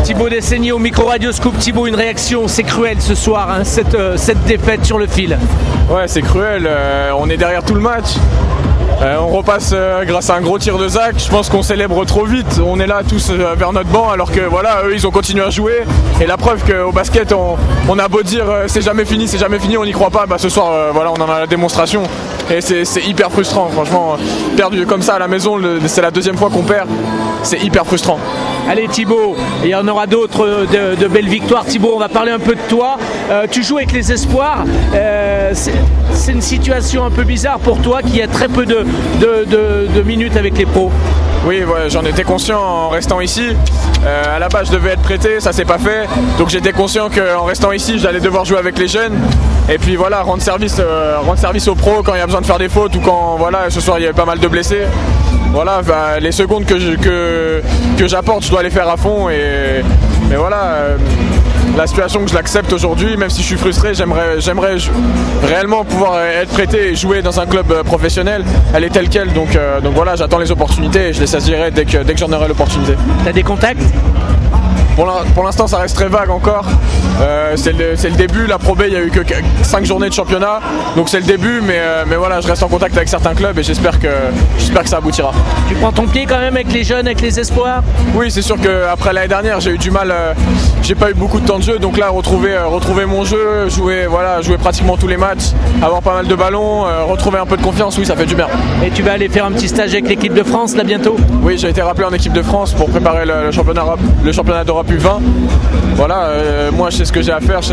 Thibaut Desseigné au micro Radio Scoop. Thibaut, une réaction, c'est cruel ce soir, hein, cette défaite sur le fil. Ouais, c'est cruel, on est derrière tout le match. On repasse grâce à un gros tir de Zach. Je pense qu'on célèbre trop vite. On est là tous vers notre banc alors que voilà, eux ils ont continué à jouer. Et la preuve qu'au basket on a beau dire c'est jamais fini, on n'y croit pas. Bah, ce soir voilà, on en a la démonstration. Et c'est hyper frustrant, franchement. Perdu comme ça à la maison, c'est la deuxième fois qu'on perd. C'est hyper frustrant. Allez Thibaut, il y en aura d'autres de belles victoires. Thibaut, on va parler un peu de toi. Tu joues avec les espoirs. C'est une situation un peu bizarre pour toi qui a très peu de minutes avec les pros. Oui, ouais, j'en étais conscient en restant ici. À la base, je devais être prêté, ça s'est pas fait. Donc j'étais conscient qu'en restant ici, j'allais devoir jouer avec les jeunes. Et puis voilà, rendre service aux pros quand il y a besoin de faire des fautes ou quand voilà, ce soir il y avait pas mal de blessés. Voilà, bah, les secondes que j'apporte, je dois les faire à fond. Mais voilà, la situation que je l'accepte aujourd'hui, même si je suis frustré, j'aimerais réellement pouvoir être prêté et jouer dans un club professionnel. Elle est telle qu'elle, donc voilà, j'attends les opportunités et je les saisirai dès que j'en aurai l'opportunité. T'as des contacts ? Pour l'instant, ça reste très vague encore. C'est le début. La Pro B, il n'y a eu que 5 journées de championnat. Donc c'est le début, mais voilà, je reste en contact avec certains clubs et j'espère que ça aboutira. Tu prends ton pied quand même avec les jeunes, avec les espoirs ? Oui, c'est sûr qu'après l'année dernière, j'ai eu du mal. J'ai pas eu beaucoup de temps de jeu. Donc là, retrouver mon jeu, jouer pratiquement tous les matchs, avoir pas mal de ballons, retrouver un peu de confiance, oui, ça fait du bien. Et tu vas aller faire un petit stage avec l'équipe de France là bientôt ? Oui, j'ai été rappelé en équipe de France pour préparer le championnat d'Europe U20. Voilà, moi je sais ce que j'ai à faire, je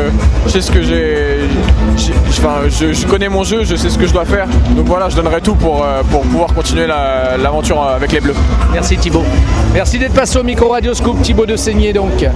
connais mon jeu, je sais ce que je dois faire. Donc voilà, je donnerai tout pour pouvoir continuer l'aventure avec les Bleus. Merci Thibaut. Merci d'être passé au micro Radio Scoop, Thibaut Desseigné donc.